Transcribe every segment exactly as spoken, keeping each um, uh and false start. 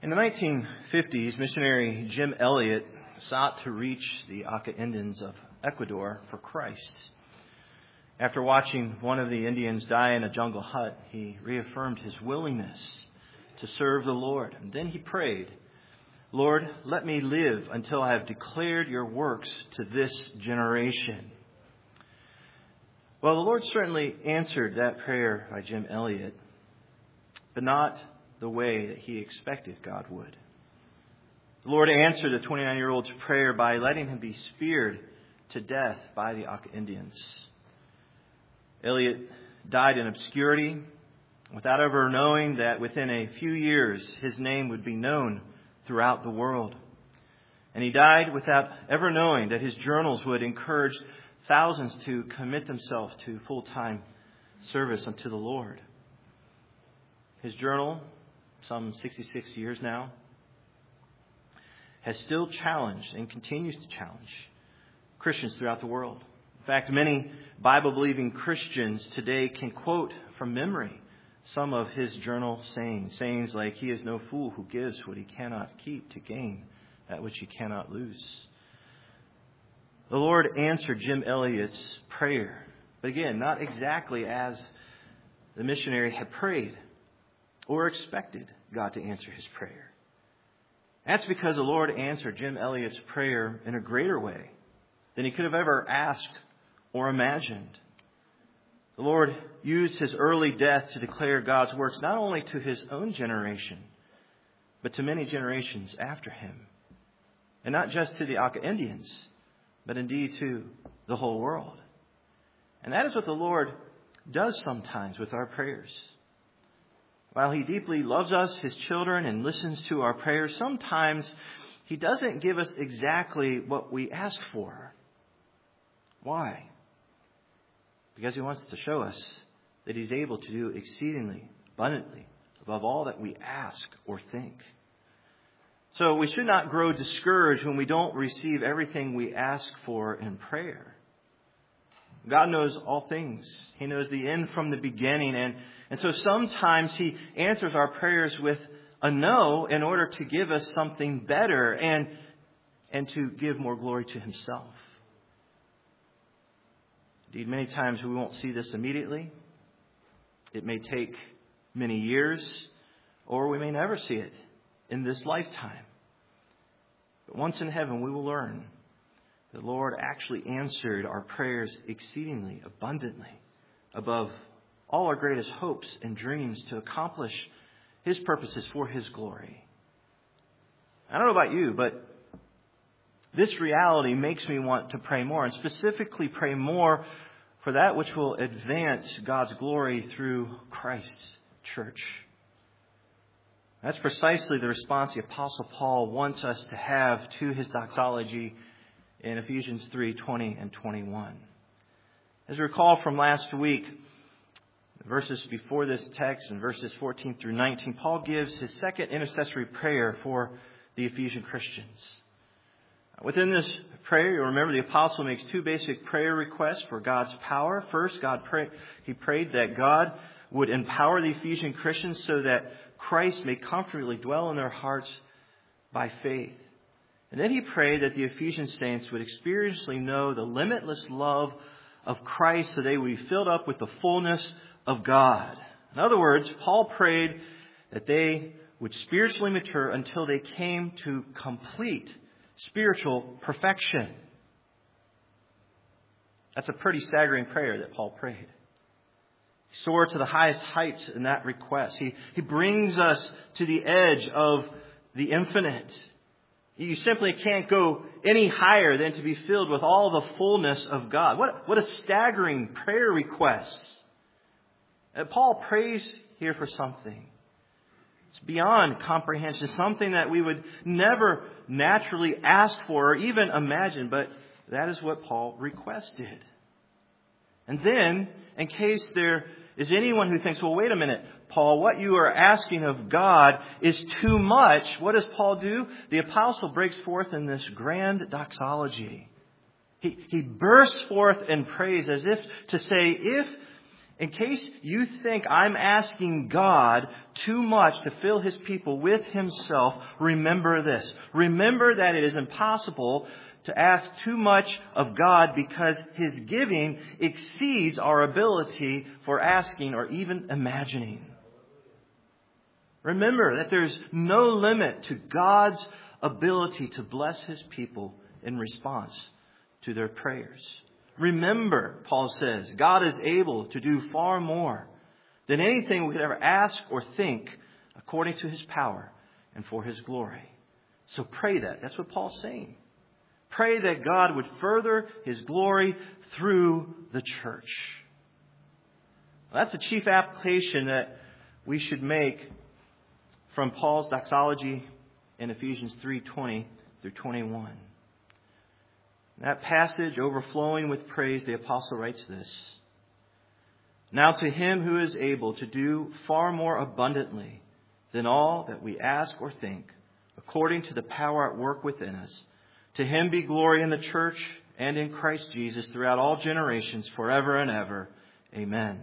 In the nineteen fifties, missionary Jim Elliot sought to reach the Auca Indians of Ecuador for Christ. After watching one of the Indians die in a jungle hut, he reaffirmed his willingness to serve the Lord. And then he prayed, "Lord, let me live until I have declared your works to this generation." Well, the Lord certainly answered that prayer by Jim Elliot, but not the way that he expected God would. The Lord answered the twenty-nine-year-old's prayer by letting him be speared to death by the Auca Indians. Elliot died in obscurity without ever knowing that within a few years his name would be known throughout the world. And he died without ever knowing that his journals would encourage thousands to commit themselves to full-time service unto the Lord. His journal, some sixty-six years now, has still challenged and continues to challenge Christians throughout the world. In fact, many Bible-believing Christians today can quote from memory some of his journal sayings. Sayings like, "He is no fool who gives what he cannot keep to gain that which he cannot lose." The Lord answered Jim Elliot's prayer, but again, not exactly as the missionary had prayed or expected God to answer his prayer. That's because the Lord answered Jim Elliot's prayer in a greater way than he could have ever asked or imagined. The Lord used his early death to declare God's works not only to his own generation, but to many generations after him. And not just to the Auca Indians, but indeed to the whole world. And that is what the Lord does sometimes with our prayers. While he deeply loves us, his children, and listens to our prayers, sometimes he doesn't give us exactly what we ask for. Why? Because he wants to show us that he's able to do exceedingly abundantly above all that we ask or think. So we should not grow discouraged when we don't receive everything we ask for in prayer. God knows all things. He knows the end from the beginning. And, and so sometimes he answers our prayers with a no in order to give us something better and, and to give more glory to himself. Indeed, many times we won't see this immediately. It may take many years, or we may never see it in this lifetime. But once in heaven, we will learn the Lord actually answered our prayers exceedingly abundantly above all our greatest hopes and dreams to accomplish his purposes for his glory. I don't know about you, but this reality makes me want to pray more, and specifically pray more for that which will advance God's glory through Christ's church. That's precisely the response the Apostle Paul wants us to have to his doxology in Ephesians three twenty and twenty-one. As we recall from last week, the verses before this text, in verses fourteen through nineteen, Paul gives his second intercessory prayer for the Ephesian Christians. Within this prayer, you'll remember the apostle makes two basic prayer requests for God's power. First, God pray, he prayed that God would empower the Ephesian Christians so that Christ may comfortably dwell in their hearts by faith. And then he prayed that the Ephesian saints would experientially know the limitless love of Christ so they would be filled up with the fullness of God. In other words, Paul prayed that they would spiritually mature until they came to complete spiritual perfection. That's a pretty staggering prayer that Paul prayed. He soared to the highest heights in that request. He, he brings us to the edge of the infinite. You simply can't go any higher than to be filled with all the fullness of God. What, what a staggering prayer request. And Paul prays here for something. It's beyond comprehension, something that we would never naturally ask for or even imagine, but that is what Paul requested. And then, in case there is anyone who thinks, well, wait a minute, Paul, what you are asking of God is too much, what does Paul do? The apostle breaks forth in this grand doxology. He, he bursts forth in praise as if to say, if In case you think I'm asking God too much to fill His people with Himself, remember this. Remember that it is impossible to ask too much of God because His giving exceeds our ability for asking or even imagining. Remember that there's no limit to God's ability to bless His people in response to their prayers. Remember, Paul says, God is able to do far more than anything we could ever ask or think according to His power and for His glory. So pray that. That's what Paul's saying. Pray that God would further His glory through the church. Well, that's the chief application that we should make from Paul's doxology in Ephesians three twenty through twenty-one. That passage, overflowing with praise, the apostle writes this. Now to Him who is able to do far more abundantly than all that we ask or think, according to the power at work within us, to Him be glory in the church and in Christ Jesus throughout all generations, forever and ever. Amen.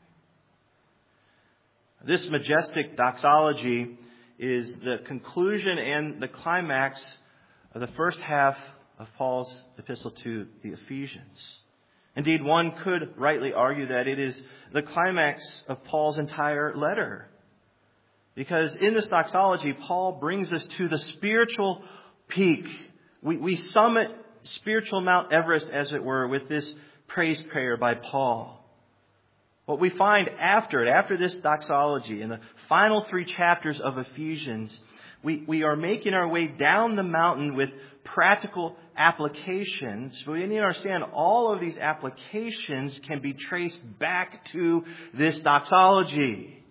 This majestic doxology is the conclusion and the climax of the first half of Paul's epistle to the Ephesians. Indeed, one could rightly argue that it is the climax of Paul's entire letter. Because in this doxology, Paul brings us to the spiritual peak. We, we summit spiritual Mount Everest, as it were, with this praise prayer by Paul. What we find after it, after this doxology, in the final three chapters of Ephesians, we, we are making our way down the mountain with practical applications. But we need to understand all of these applications can be traced back to this doxology.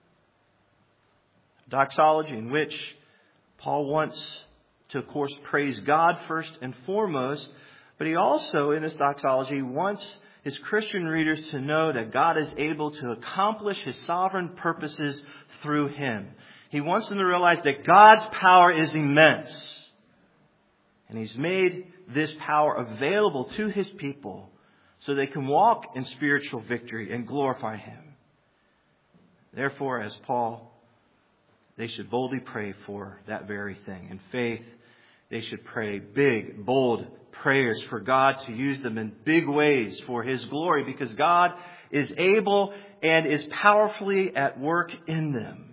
Doxology in which Paul wants to, of course, praise God first and foremost. But he also, in this doxology, wants his Christian readers to know that God is able to accomplish His sovereign purposes through him. He wants them to realize that God's power is immense. And He's made this power available to His people so they can walk in spiritual victory and glorify Him. Therefore, as Paul, they should boldly pray for that very thing. In faith, they should pray big, bold prayers for God to use them in big ways for His glory, because God is able and is powerfully at work in them.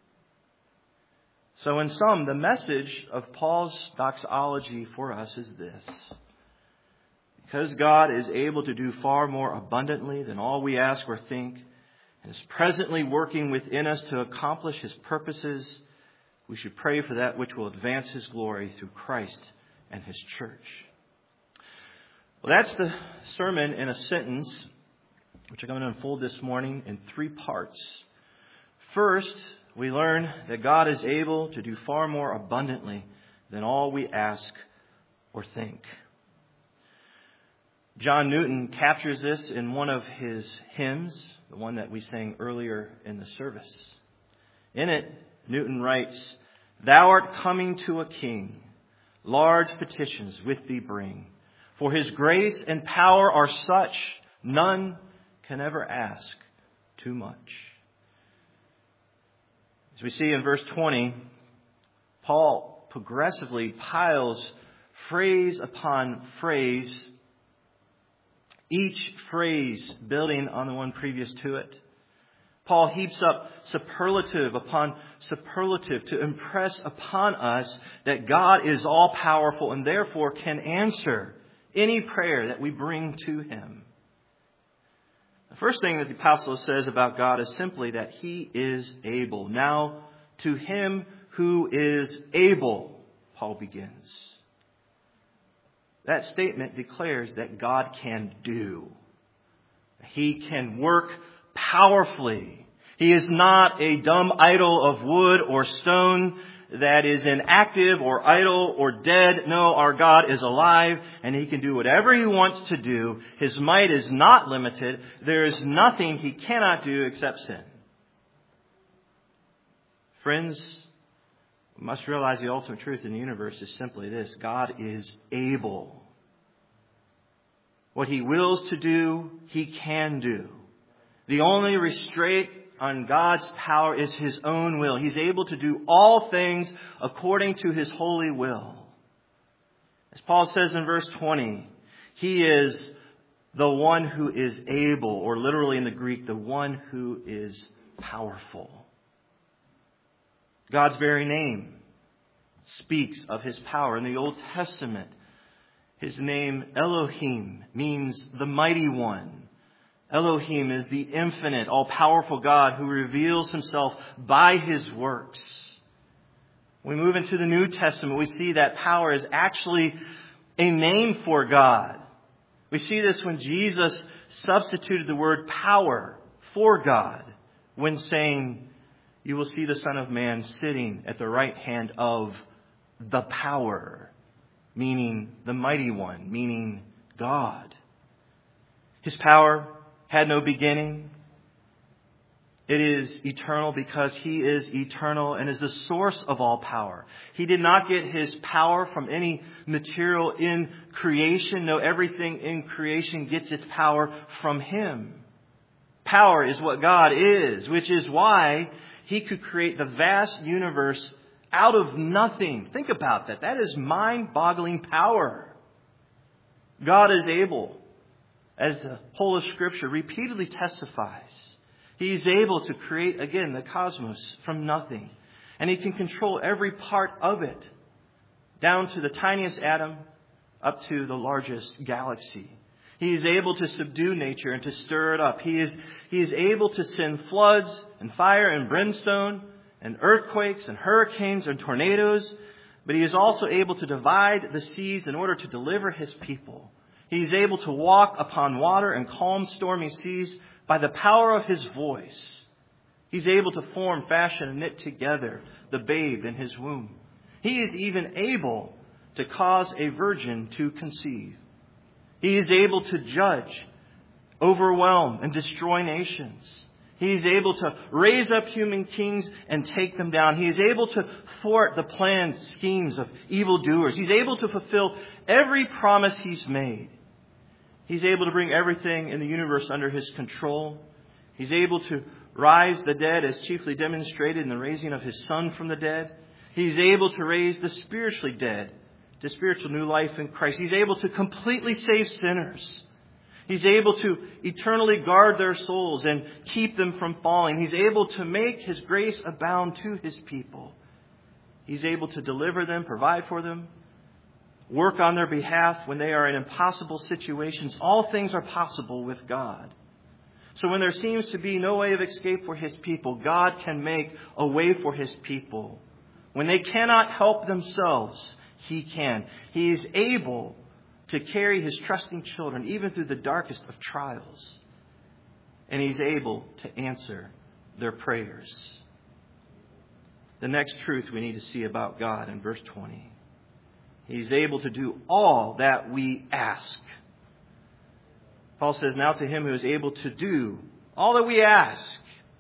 So in sum, the message of Paul's doxology for us is this. Because God is able to do far more abundantly than all we ask or think, and is presently working within us to accomplish His purposes, we should pray for that which will advance His glory through Christ and His church. Well, that's the sermon in a sentence, which I'm going to unfold this morning in three parts. First, we learn that God is able to do far more abundantly than all we ask or think. John Newton captures this in one of his hymns, the one that we sang earlier in the service. In it, Newton writes, "Thou art coming to a king, large petitions with thee bring. For His grace and power are such, none can ever ask too much." As we see in verse twenty, Paul progressively piles phrase upon phrase, each phrase building on the one previous to it. Paul heaps up superlative upon superlative to impress upon us that God is all powerful and therefore can answer any prayer that we bring to Him. The first thing that the apostle says about God is simply that He is able. Now, to Him who is able, Paul begins. That statement declares that God can do. He can work powerfully. He is not a dumb idol of wood or stone that is inactive or idle or dead. No, our God is alive and He can do whatever He wants to do. His might is not limited. There is nothing He cannot do except sin. Friends, we must realize the ultimate truth in the universe is simply this: God is able. What He wills to do, He can do. The only restraint on God's power is His own will. He's able to do all things according to His holy will. As Paul says in verse twenty, He is the one who is able, or literally in the Greek, the one who is powerful. God's very name speaks of His power. In the Old Testament, His name Elohim means the mighty one. Elohim is the infinite, all-powerful God who reveals Himself by His works. When we move into the New Testament, we see that power is actually a name for God. We see this when Jesus substituted the word power for God when saying, "You will see the Son of Man sitting at the right hand of the power," meaning the mighty one, meaning God. His power had no beginning. It is eternal because He is eternal and is the source of all power. He did not get His power from any material in creation. No, everything in creation gets its power from Him. Power is what God is, which is why He could create the vast universe out of nothing. Think about that. That is mind-boggling power. God is able, as the whole of Scripture repeatedly testifies. He's able to create, again, the cosmos from nothing. And He can control every part of it, down to the tiniest atom up to the largest galaxy. He is able to subdue nature and to stir it up. He is, he is able to send floods and fire and brimstone and earthquakes and hurricanes and tornadoes. But He is also able to divide the seas in order to deliver His people. He is able to walk upon water and calm stormy seas by the power of His voice. He's able to form, fashion, and knit together the babe in His womb. He is even able to cause a virgin to conceive. He is able to judge, overwhelm, and destroy nations. He is able to raise up human kings and take them down. He is able to thwart the plans, schemes of evildoers. He's able to fulfill every promise He's made. He's able to bring everything in the universe under His control. He's able to rise the dead, as chiefly demonstrated in the raising of His Son from the dead. He's able to raise the spiritually dead to spiritual new life in Christ. He's able to completely save sinners. He's able to eternally guard their souls and keep them from falling. He's able to make His grace abound to His people. He's able to deliver them, provide for them, work on their behalf when they are in impossible situations. All things are possible with God. So when there seems to be no way of escape for His people, God can make a way for His people. When they cannot help themselves, He can. He is able to carry His trusting children even through the darkest of trials. And He's able to answer their prayers. The next truth we need to see about God in verse twenty. He's able to do all that we ask. Paul says, now to Him who is able to do all that we ask.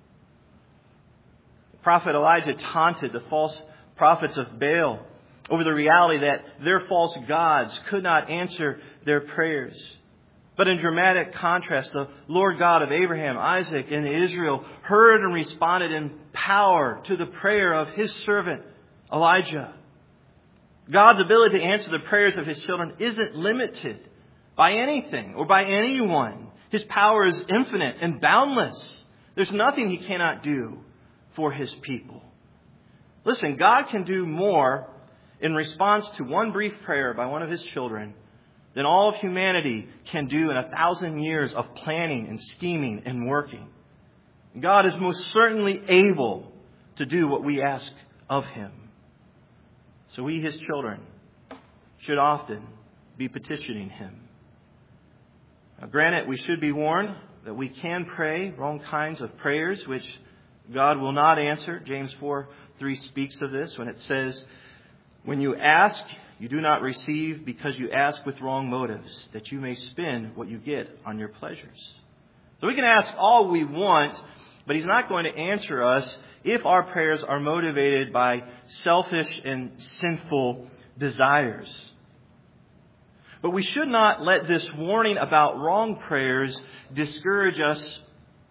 The prophet Elijah taunted the false prophets of Baal over the reality that their false gods could not answer their prayers. But in dramatic contrast, the Lord God of Abraham, Isaac, and Israel heard and responded in power to the prayer of His servant Elijah. God's ability to answer the prayers of His children isn't limited by anything or by anyone. His power is infinite and boundless. There's nothing He cannot do for His people. Listen, God can do more in response to one brief prayer by one of His children than all of humanity can do in a thousand years of planning and scheming and working. God is most certainly able to do what we ask of Him. So we, His children, should often be petitioning Him. Now, granted, we should be warned that we can pray wrong kinds of prayers, which God will not answer. James four three speaks of this when it says, when you ask, you do not receive because you ask with wrong motives, that you may spend what you get on your pleasures. So we can ask all we want, but He's not going to answer us if our prayers are motivated by selfish and sinful desires. But we should not let this warning about wrong prayers discourage us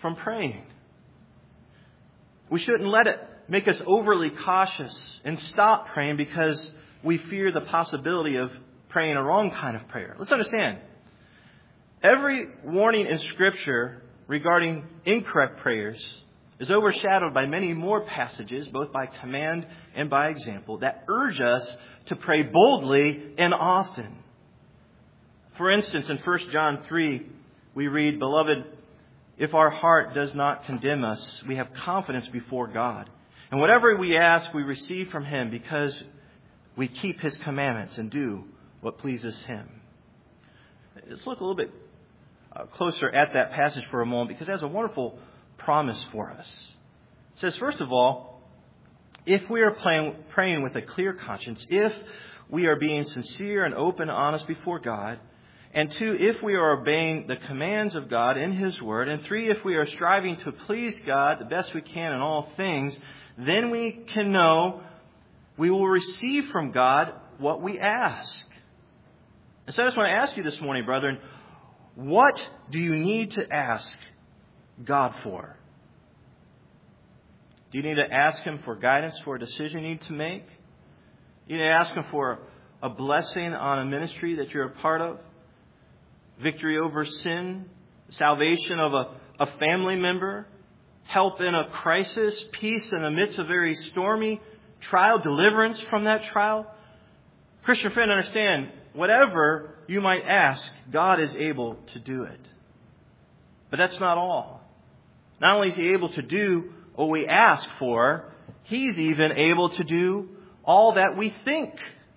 from praying. We shouldn't let it make us overly cautious and stop praying because we fear the possibility of praying a wrong kind of prayer. Let's understand, every warning in Scripture regarding incorrect prayers is overshadowed by many more passages, both by command and by example, that urge us to pray boldly and often. For instance, in First John three, we read, "Beloved, if our heart does not condemn us, we have confidence before God. And whatever we ask, we receive from Him because we keep His commandments and do what pleases Him." Let's look a little bit closer at that passage for a moment, because it has a wonderful promise for us. It says, first of all, if we are praying, praying with a clear conscience, if we are being sincere and open and honest before God, and two, if we are obeying the commands of God in His Word, and three, if we are striving to please God the best we can in all things, then we can know we will receive from God what we ask. And so I just want to ask you this morning, brethren, what do you need to ask God for? Do you need to ask Him for guidance for a decision you need to make? Do you need to ask Him for a blessing on a ministry that you're a part of? Victory over sin? Salvation of a, a family member? Help in a crisis? Peace in the midst of a very stormy trial? Deliverance from that trial? Christian friend, understand, whatever you might ask, God is able to do it. But that's not all. Not only is He able to do what we ask for, He's even able to do all that we think.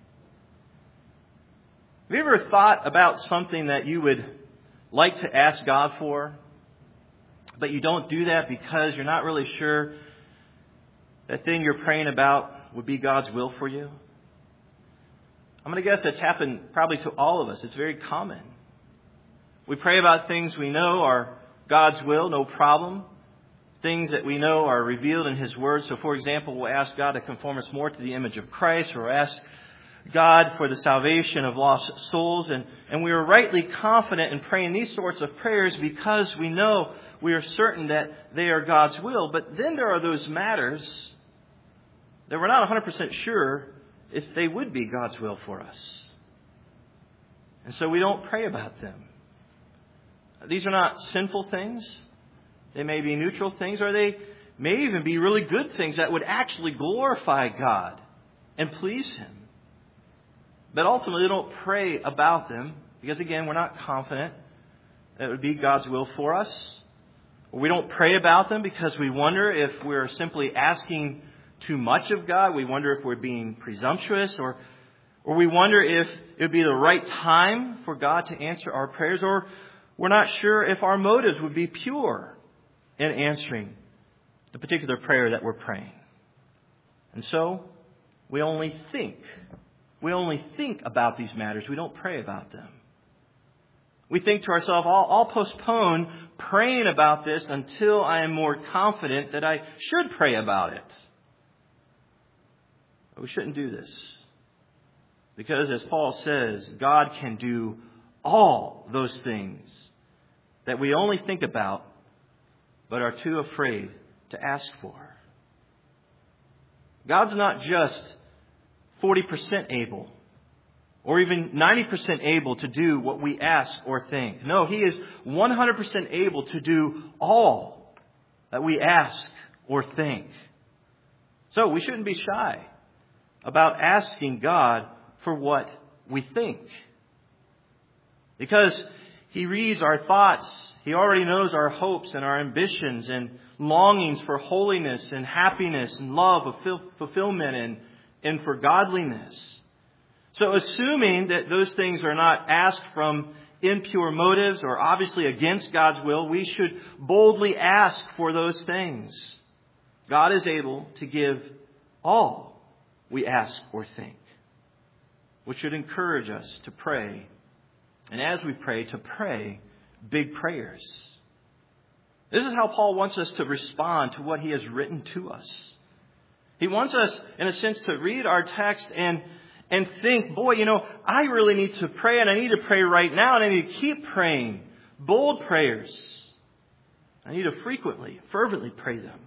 Have you ever thought about something that you would like to ask God for, but you don't do that because you're not really sure that thing you're praying about would be God's will for you? I'm going to guess that's happened probably to all of us. It's very common. We pray about things we know are God's will, no problem. Things that we know are revealed in His Word. So, for example, we'll ask God to conform us more to the image of Christ, or ask God for the salvation of lost souls. And, and we are rightly confident in praying these sorts of prayers because we know, we are certain that they are God's will. But then there are those matters that we're not one hundred percent sure if they would be God's will for us. And so we don't pray about them. These are not sinful things. They may be neutral things, or they may even be really good things that would actually glorify God and please Him. But ultimately, we don't pray about them because, again, we're not confident that it would be God's will for us. Or we don't pray about them because we wonder if we're simply asking too much of God. We wonder if we're being presumptuous, or or we wonder if it would be the right time for God to answer our prayers, or we're not sure if our motives would be pure in answering the particular prayer that we're praying. And so we only think. We only think about these matters. We don't pray about them. We think to ourselves, I'll, I'll postpone praying about this until I am more confident that I should pray about it. But we shouldn't do this. Because as Paul says, God can do all those things that we only think about but are too afraid to ask for. God's not just forty percent able or even ninety percent able to do what we ask or think. No, He is one hundred percent able to do all that we ask or think. So we shouldn't be shy about asking God for what we think. Because He reads our thoughts. He already knows our hopes and our ambitions and longings for holiness and happiness and love, fulfillment, and, and for godliness. So assuming that those things are not asked from impure motives or obviously against God's will, we should boldly ask for those things. God is able to give all we ask or think, which should encourage us to pray. And as we pray, to pray big prayers. This is how Paul wants us to respond to what he has written to us. He wants us, in a sense, to read our text and, and think, boy, you know, I really need to pray, and I need to pray right now, and I need to keep praying bold prayers. I need to frequently, fervently pray them.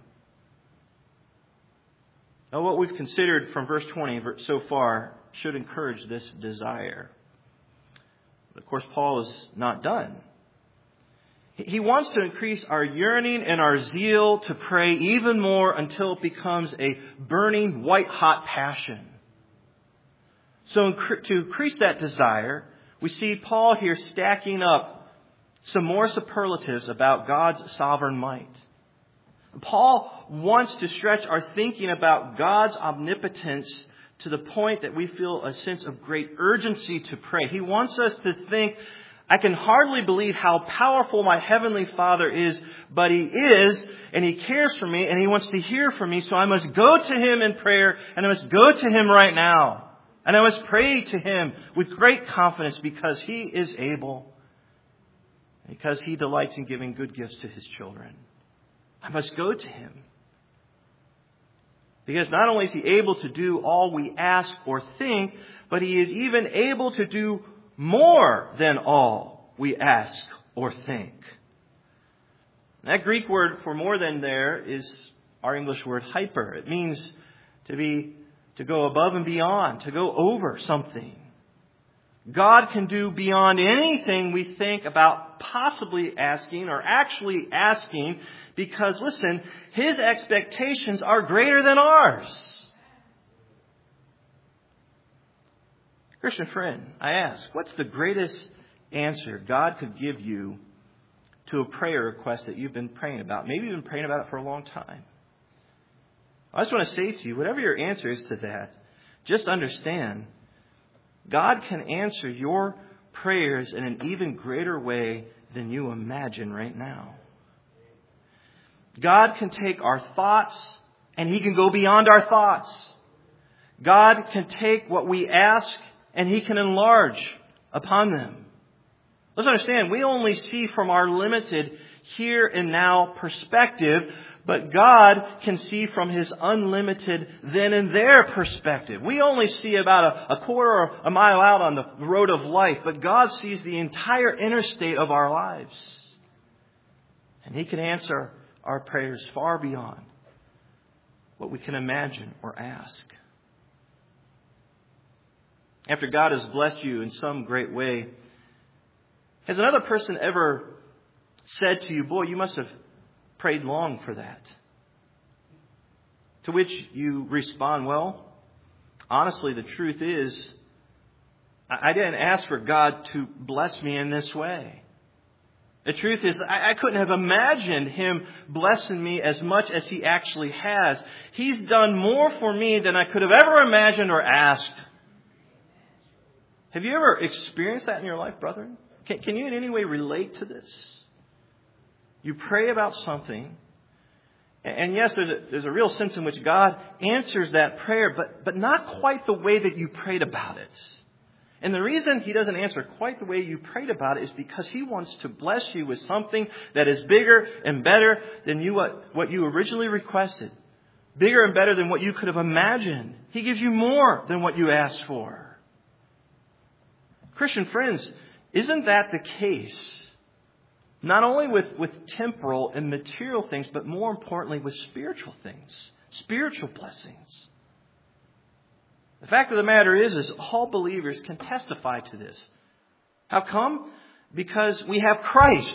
Now, what we've considered from verse twenty so far should encourage this desire. But of course, Paul is not done. He wants to increase our yearning and our zeal to pray even more until it becomes a burning, white-hot passion. So to increase that desire, we see Paul here stacking up some more superlatives about God's sovereign might. Paul wants to stretch our thinking about God's omnipotence to the point that we feel a sense of great urgency to pray. He wants us to think, I can hardly believe how powerful my Heavenly Father is, but He is, and He cares for me, and He wants to hear from me, so I must go to Him in prayer, and I must go to Him right now. And I must pray to Him with great confidence because He is able, because He delights in giving good gifts to His children. I must go to Him. Because not only is He able to do all we ask or think, but He is even able to do more than all we ask or think. That Greek word for more than there is our English word hyper. It means to be, to go above and beyond, to go over something. God can do beyond anything we think about possibly asking or actually asking because, listen, His expectations are greater than ours. Christian friend, I ask, what's the greatest answer God could give you to a prayer request that you've been praying about? Maybe you've been praying about it for a long time. I just want to say to you, whatever your answer is to that, just understand God can answer your prayers in an even greater way than you imagine right now. God can take our thoughts and He can go beyond our thoughts. God can take what we ask and He can enlarge upon them. Let's understand, we only see from our limited here and now perspective, but God can see from His unlimited then and there perspective. We only see about a, a quarter or a mile out on the road of life, but God sees the entire interstate of our lives. And He can answer our prayers far beyond what we can imagine or ask. After God has blessed you in some great way, has another person ever said to you, boy, you must have prayed long for that? To which you respond, well, honestly, the truth is, I didn't ask for God to bless me in this way. The truth is, I couldn't have imagined Him blessing me as much as He actually has. He's done more for me than I could have ever imagined or asked. Have you ever experienced that in your life, brethren? Can, can you in any way relate to this? You pray about something, and yes, there's a, there's a real sense in which God answers that prayer, but, but not quite the way that you prayed about it. And the reason He doesn't answer quite the way you prayed about it is because He wants to bless you with something that is bigger and better than you what, what you originally requested. Bigger and better than what you could have imagined. He gives you more than what you asked for. Christian friends, isn't that the case? Not only with, with temporal and material things, but more importantly with spiritual things, spiritual blessings. The fact of the matter is, is all believers can testify to this. How come? Because we have Christ.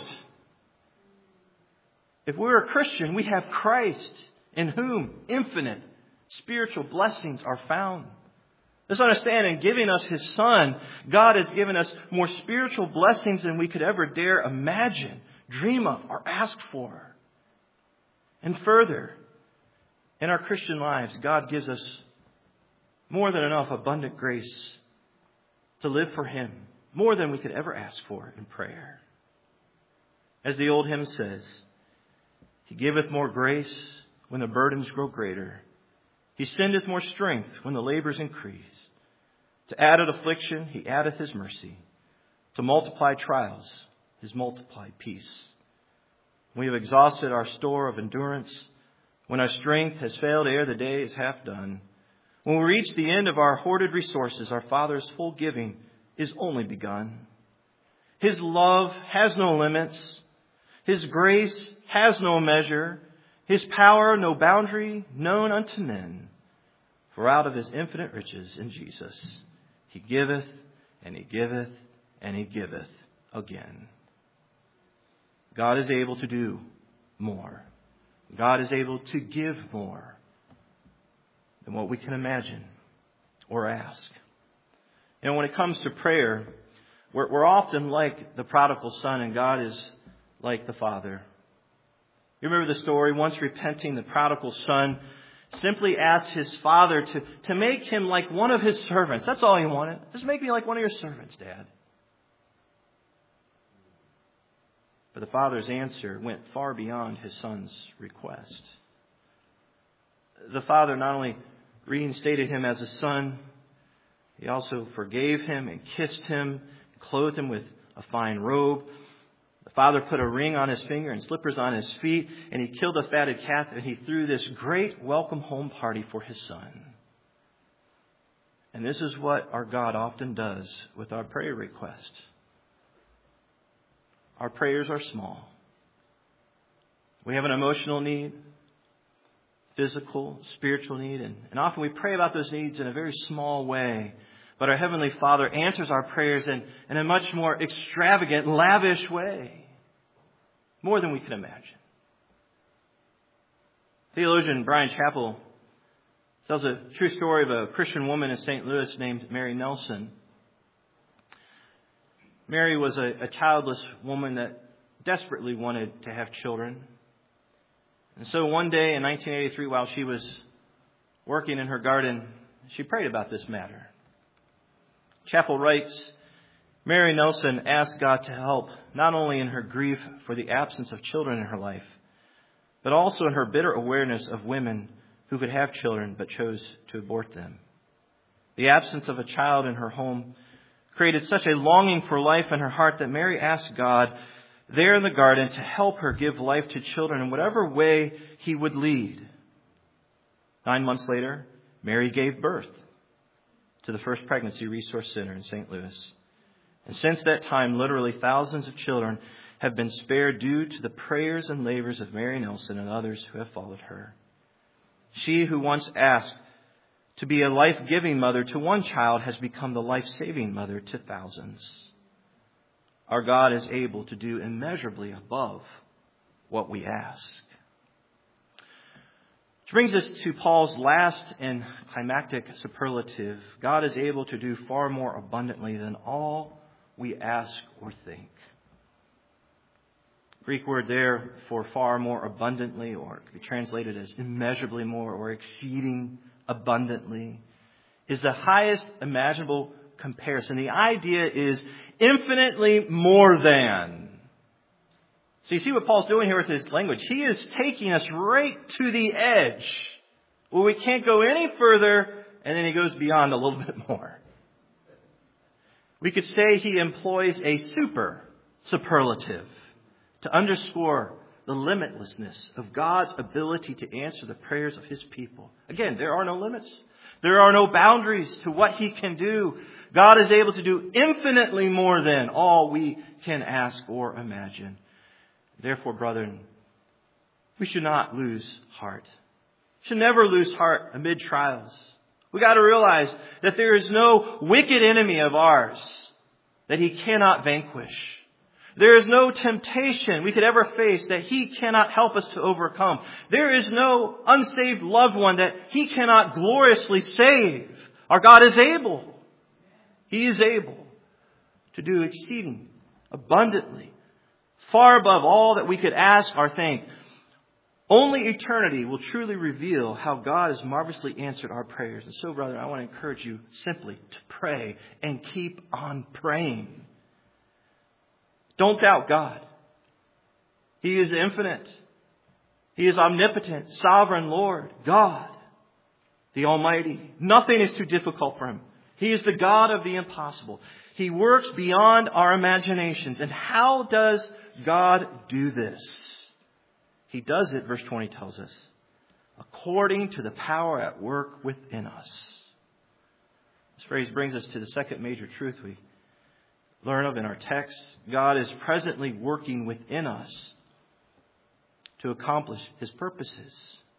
If we're a Christian, we have Christ, in whom infinite spiritual blessings are found. Let's understand, in giving us His Son, God has given us more spiritual blessings than we could ever dare imagine, dream of, or ask for. And further, in our Christian lives, God gives us more than enough abundant grace to live for Him, more than we could ever ask for in prayer. As the old hymn says, He giveth more grace when the burdens grow greater. He sendeth more strength when the labors increase. To added affliction, He addeth His mercy. To multiply trials, His multiplied peace. We have exhausted our store of endurance, when our strength has failed ere the day is half done. When we reach the end of our hoarded resources, our Father's full giving is only begun. His love has no limits. His grace has no measure, His power no boundary known unto men. For out of His infinite riches in Jesus, He giveth, and He giveth, and He giveth again. God is able to do more. God is able to give more than what we can imagine or ask. You know, when it comes to prayer, we're, we're often like the prodigal son, and God is like the Father. You remember the story? Once repenting, the prodigal son simply asked his father to, to make him like one of his servants. That's all he wanted. Just make me like one of your servants, Dad. But the father's answer went far beyond his son's request. The father not only reinstated him as a son, he also forgave him and kissed him, clothed him with a fine robe. The father put a ring on his finger and slippers on his feet, and he killed a fatted calf, and he threw this great welcome home party for his son. And this is what our God often does with our prayer requests. Our prayers are small. We have an emotional need, physical, spiritual need, and, and often we pray about those needs in a very small way. But our Heavenly Father answers our prayers in, in a much more extravagant, lavish way. More than we can imagine. Theologian Brian Chappell tells a true story of a Christian woman in Saint Louis named Mary Nelson. Mary was a, a childless woman that desperately wanted to have children. And so one day in nineteen eighty-three, while she was working in her garden, she prayed about this matter. Chappell writes, Mary Nelson asked God to help not only in her grief for the absence of children in her life, but also in her bitter awareness of women who could have children but chose to abort them. The absence of a child in her home created such a longing for life in her heart that Mary asked God there in the garden to help her give life to children in whatever way He would lead. Nine months later, Mary gave birth to the first pregnancy resource center in Saint Louis. And since that time, literally thousands of children have been spared due to the prayers and labors of Mary Nelson and others who have followed her. She who once asked to be a life-giving mother to one child has become the life-saving mother to thousands. Our God is able to do immeasurably above what we ask. Which brings us to Paul's last and climactic superlative. God is able to do far more abundantly than all we ask or think. Greek word there for far more abundantly, or it could be translated as immeasurably more or exceeding abundantly, is the highest imaginable comparison. The idea is infinitely more than. So you see what Paul's doing here with his language. He is taking us right to the edge where we can't go any further, and then he goes beyond a little bit more. We could say he employs a super superlative to underscore the limitlessness of God's ability to answer the prayers of His people. Again, there are no limits. There are no boundaries to what He can do. God is able to do infinitely more than all we can ask or imagine. Therefore, brethren, we should not lose heart. We should never lose heart amid trials. We got to realize that there is no wicked enemy of ours that He cannot vanquish. There is no temptation we could ever face that He cannot help us to overcome. There is no unsaved loved one that He cannot gloriously save. Our God is able. He is able to do exceeding abundantly, far above all that we could ask or think. Only eternity will truly reveal how God has marvelously answered our prayers. And so, brother, I want to encourage you simply to pray and keep on praying. Don't doubt God. He is infinite. He is omnipotent, sovereign Lord, God, the Almighty. Nothing is too difficult for Him. He is the God of the impossible. He works beyond our imaginations. And how does God do this? He does it, verse twenty tells us, according to the power at work within us. This phrase brings us to the second major truth we learn of in our text. God is presently working within us to accomplish His purposes.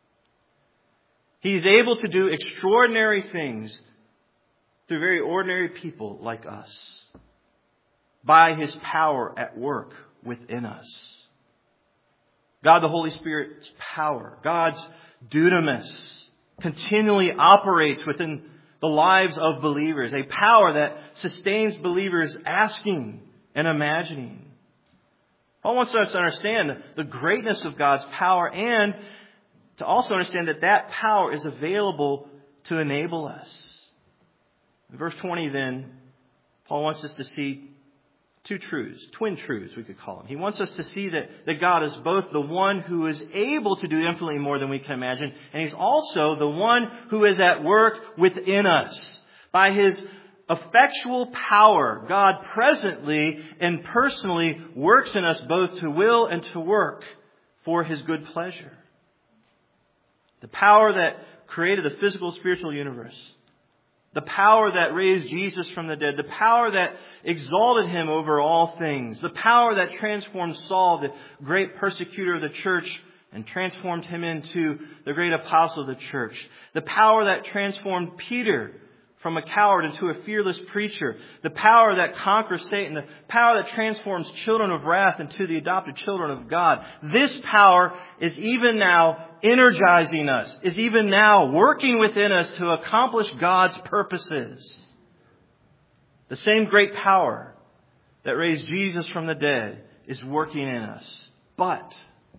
He is able to do extraordinary things through very ordinary people like us, by His power at work within us. God the Holy Spirit's power, God's dunamis, continually operates within the lives of believers, a power that sustains believers asking and imagining. Paul wants us to understand the greatness of God's power and to also understand that that power is available to enable us. In verse twenty then, Paul wants us to see two truths, twin truths we could call them. He wants us to see that, that God is both the one who is able to do infinitely more than we can imagine, and He's also the one who is at work within us. By His effectual power, God presently and personally works in us both to will and to work for His good pleasure. The power that created the physical, spiritual universe, the power that raised Jesus from the dead, the power that exalted Him over all things, the power that transformed Saul, the great persecutor of the church, and transformed him into the great apostle of the church, the power that transformed Peter from a coward into a fearless preacher, the power that conquers Satan, the power that transforms children of wrath into the adopted children of God. This power is even now energizing us, is even now working within us to accomplish God's purposes. The same great power that raised Jesus from the dead is working in us. But,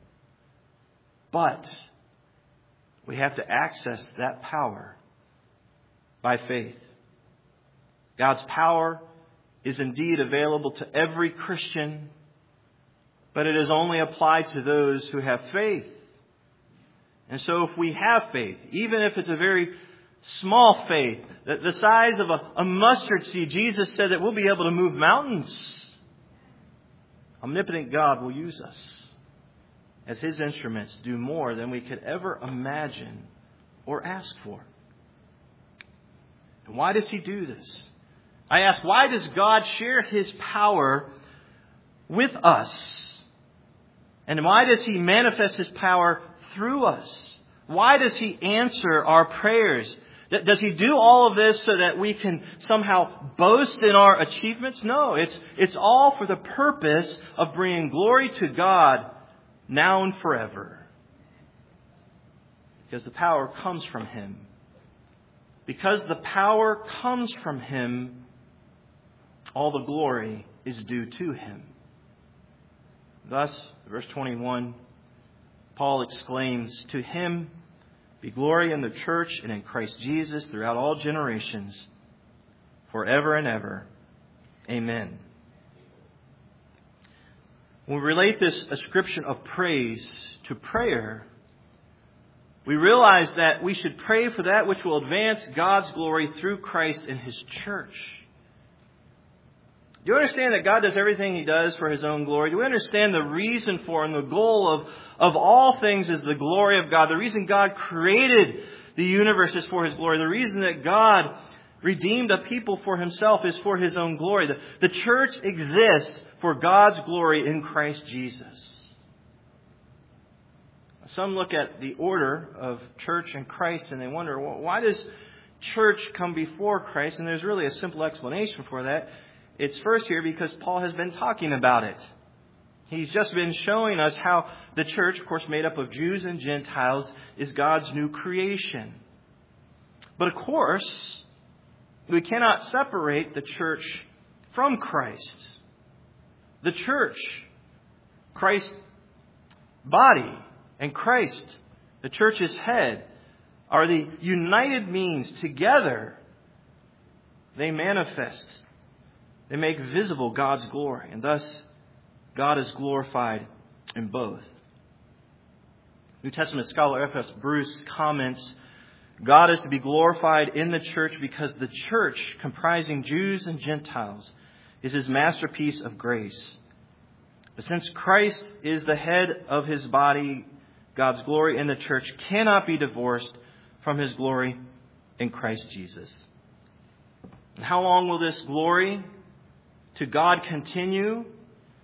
but, we have to access that power by faith. God's power is indeed available to every Christian, but it is only applied to those who have faith. And so if we have faith, even if it's a very small faith, the size of a, a mustard seed, Jesus said that we'll be able to move mountains. Omnipotent God will use us as His instruments to do more than we could ever imagine or ask for. And why does He do this? I ask, why does God share His power with us? And why does He manifest His power through us? Why does He answer our prayers? Does He do all of this so that we can somehow boast in our achievements? No, it's, it's all for the purpose of bringing glory to God now and forever. Because the power comes from Him. Because the power comes from Him, all the glory is due to Him. Thus, verse twenty-one, Paul exclaims, "To Him be glory in the church and in Christ Jesus throughout all generations, forever and ever. Amen." When we relate this ascription of praise to prayer, we realize that we should pray for that which will advance God's glory through Christ and His church. Do you understand that God does everything He does for His own glory? Do we understand the reason for and the goal of, of all things is the glory of God? The reason God created the universe is for His glory. The reason that God redeemed a people for Himself is for His own glory. The, the church exists for God's glory in Christ Jesus. Some look at the order of church and Christ and they wonder, well, why does church come before Christ? And there's really a simple explanation for that. It's first here because Paul has been talking about it. He's just been showing us how the church, of course made up of Jews and Gentiles, is God's new creation. But of course, we cannot separate the church from Christ. The church, Christ's body, and Christ, the church's head, are the united means together. They manifest, they make visible God's glory, and thus God is glorified in both. New Testament scholar F S Bruce comments, God is to be glorified in the church because the church, comprising Jews and Gentiles, is His masterpiece of grace. But since Christ is the head of His body, God's glory in the church cannot be divorced from His glory in Christ Jesus. And how long will this glory to God continue?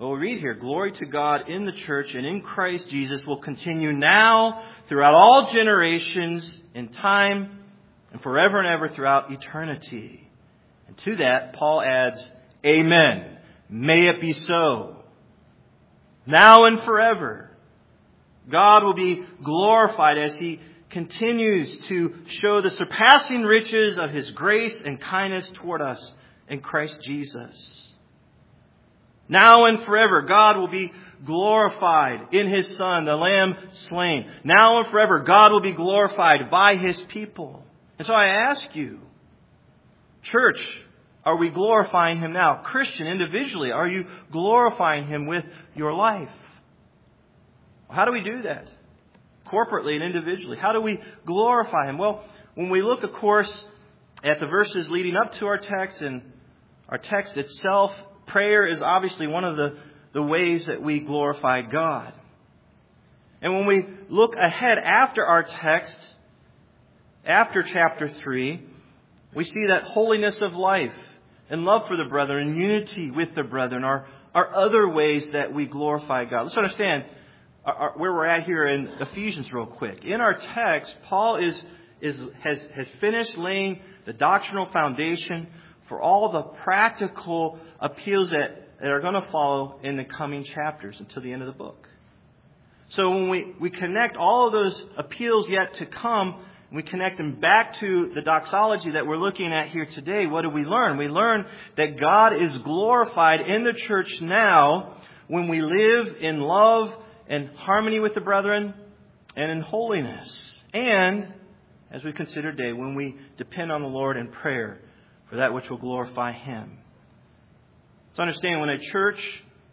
Well, we read here, glory to God in the church and in Christ Jesus will continue now throughout all generations in time and forever and ever throughout eternity. And to that, Paul adds, Amen. May it be so. Now and forever. God will be glorified as He continues to show the surpassing riches of His grace and kindness toward us in Christ Jesus. Now and forever, God will be glorified in His Son, the Lamb slain. Now and forever, God will be glorified by His people. And so I ask you, church, are we glorifying Him now? Christian, individually, are you glorifying Him with your life? How do we do that? Corporately and individually. How do we glorify Him? Well, when we look, of course, at the verses leading up to our text and our text itself, prayer is obviously one of the, the ways that we glorify God. And when we look ahead after our text, after chapter three, we see that holiness of life and love for the brethren and unity with the brethren are, are other ways that we glorify God. Let's understand our, our, where we're at here in Ephesians real quick. In our text, Paul is, is has, has finished laying the doctrinal foundation for all the practical appeals that, that are going to follow in the coming chapters until the end of the book. So when we, we connect all of those appeals yet to come, we connect them back to the doxology that we're looking at here today, what do we learn? We learn that God is glorified in the church now when we live in love and harmony with the brethren and in holiness. And, as we consider today, when we depend on the Lord in prayer for that which will glorify Him. Let's understand, when a church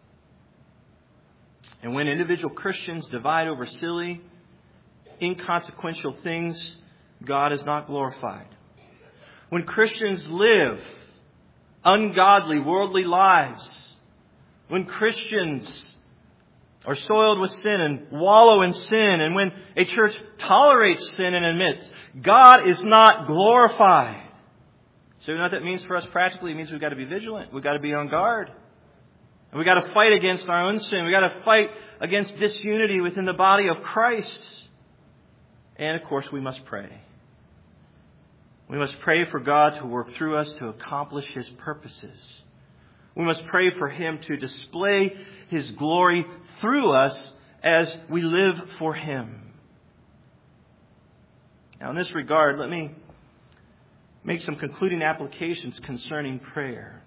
and when individual Christians divide over silly, inconsequential things, God is not glorified. When Christians live ungodly, worldly lives, when Christians are soiled with sin and wallow in sin, and when a church tolerates sin and admits, God is not glorified. So you know what that means for us practically? It means we've got to be vigilant. We've got to be on guard. And we've got to fight against our own sin. We've got to fight against disunity within the body of Christ. And, of course, we must pray. We must pray for God to work through us to accomplish His purposes. We must pray for Him to display His glory through us as we live for Him. Now, in this regard, let me make some concluding applications concerning prayer.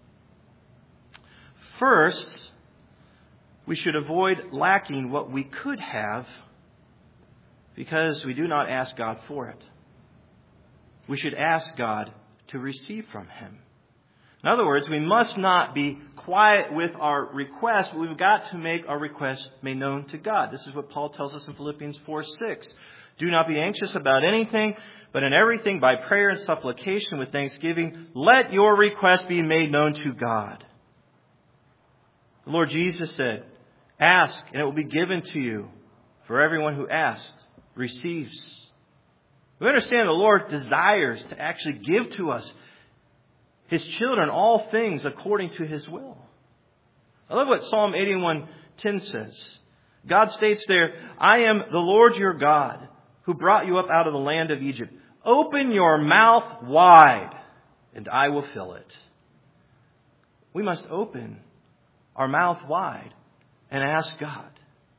First, we should avoid lacking what we could have because we do not ask God for it. We should ask God to receive from Him. In other words, we must not be quiet with our request, but we've got to make our request made known to God. This is what Paul tells us in Philippians four six. Do not be anxious about anything, but in everything by prayer and supplication with thanksgiving, let your request be made known to God. The Lord Jesus said, ask and it will be given to you. For everyone who asks receives. We understand the Lord desires to actually give to us, His children, all things according to His will. I love what Psalm eighty-one ten says. God states there, I am the Lord your God who brought you up out of the land of Egypt. Open your mouth wide and I will fill it. We must open our mouth wide and ask God.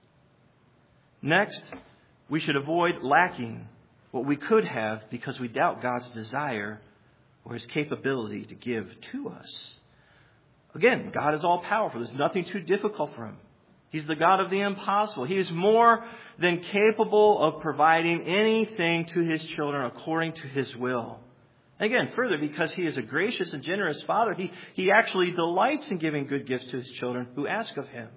Next, we should avoid lacking what we could have because we doubt God's desire or His capability to give to us. Again, God is all powerful. There's nothing too difficult for Him. He's the God of the impossible. He is more than capable of providing anything to His children according to His will. And again, further, because He is a gracious and generous Father, He, he actually delights in giving good gifts to His children who ask of Him.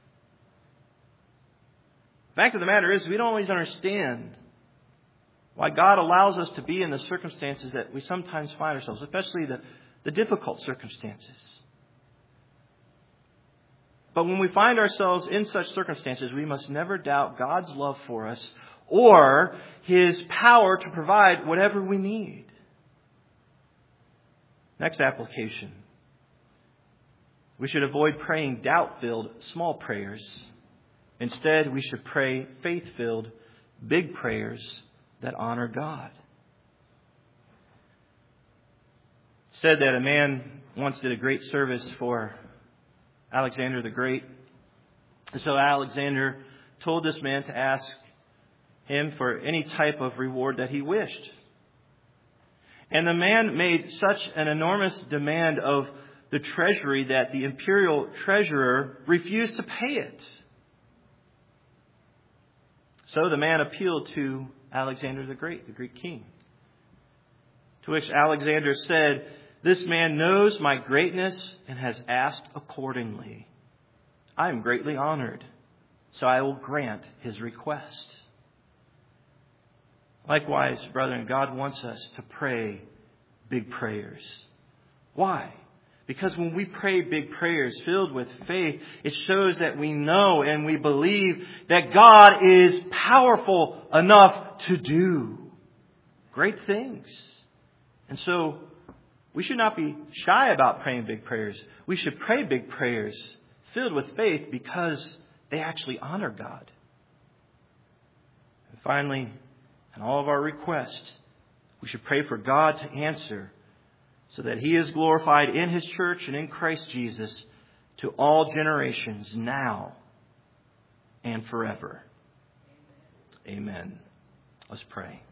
The fact of the matter is, we don't always understand why God allows us to be in the circumstances that we sometimes find ourselves, especially the, the difficult circumstances. But when we find ourselves in such circumstances, we must never doubt God's love for us or His power to provide whatever we need. Next application. We should avoid praying doubt-filled small prayers. Instead, we should pray faith-filled big prayers that honor God. It said that a man once did a great service for Alexander the Great. And so Alexander told this man to ask him for any type of reward that he wished. And the man made such an enormous demand of the treasury that the imperial treasurer refused to pay it. So the man appealed to Alexander the Great, the Greek king. To which Alexander said, "This man knows my greatness and has asked accordingly. I am greatly honored, so I will grant his request." Likewise, brethren, God wants us to pray big prayers. Why? Because when we pray big prayers filled with faith, it shows that we know and we believe that God is powerful enough to do great things. And so we should not be shy about praying big prayers. We should pray big prayers filled with faith because they actually honor God. And finally, in all of our requests, we should pray for God to answer so that He is glorified in His church and in Christ Jesus to all generations now and forever. Amen. Let's pray.